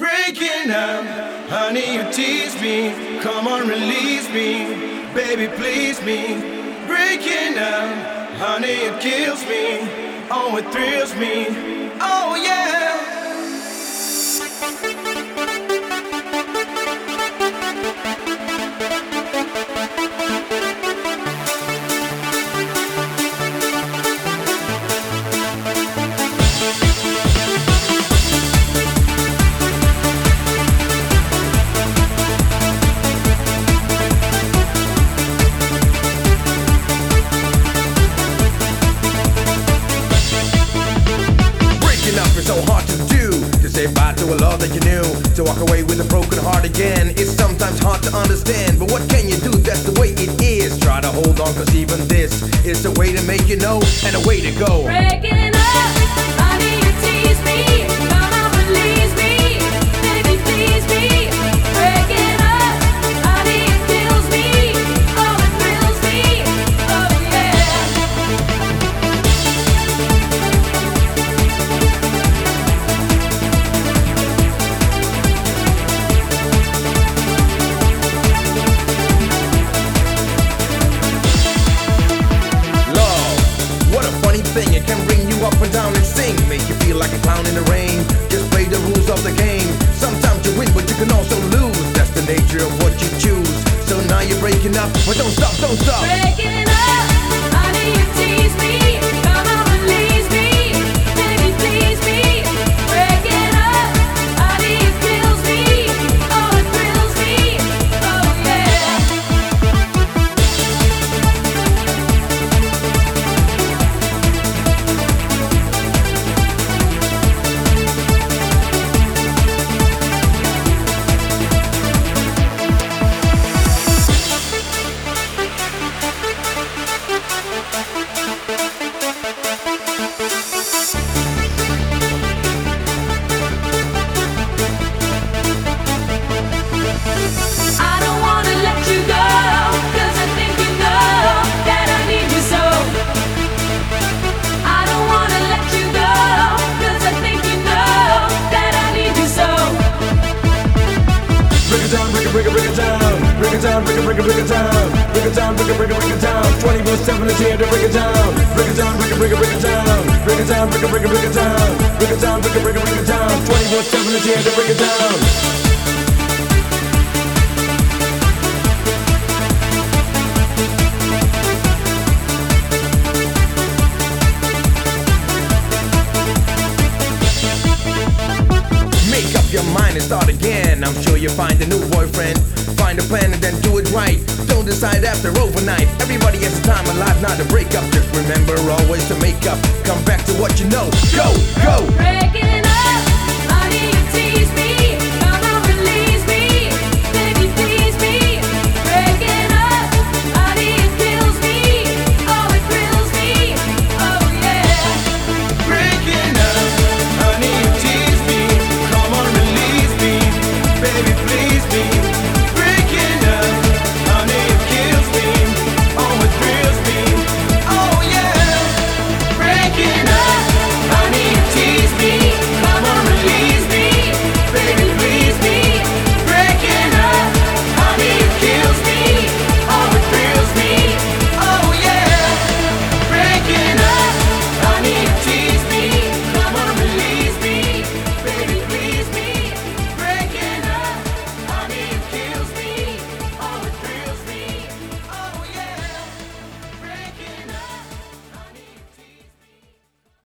Breaking up, honey, you tease me. Come on, release me, baby, please me. Breaking up, honey, it kills me. Oh, it thrills me. Oh, yeah. So hard to do, to say bye to a love that you knew, to walk away with a broken heart again. It's sometimes hard to understand, but what can you do? That's the way it is. Try to hold on, cause even this is a way to make you know, and a way to go. Breaking up, honey, you tease me. Come on, release me, baby, please me. Breaking up, honey, it kills me. Oh, it thrills me. Oh, yeah. It can bring you up and down and sing, make you feel like a clown in the rain. Just play the rules of the game. Sometimes you win, but you can also lose. That's the nature of what you choose. So now you're breaking up, but don't stop, don't stop. Breaking up, honey, you tease me. Come on, release me, baby, please me. Breaking up, honey, it kills me. Oh, it thrills me. Oh, yeah. I don't wanna let you go, 'cause I think you know that I need you so. I don't wanna let you go, 'cause I think you know that I need you so. Break it down, break it, break it, break it down. Break it down, break it, break it, break it down. Break it down, break it, break it, break it down. 24/7 is here to break it down. Break it down, break it, break it, break it down. Break it down, break it, break it, break it down. Break it down, break it, break it, break it down. 24/7 is here to break it down. Make up your mind and start again. I'm sure you'll find a new boyfriend. Find a plan and then do it right. Don't decide after overnight. Everybody has a time in life not to break up. Just remember always to make up. Come back to what you know. Go, go. Breaking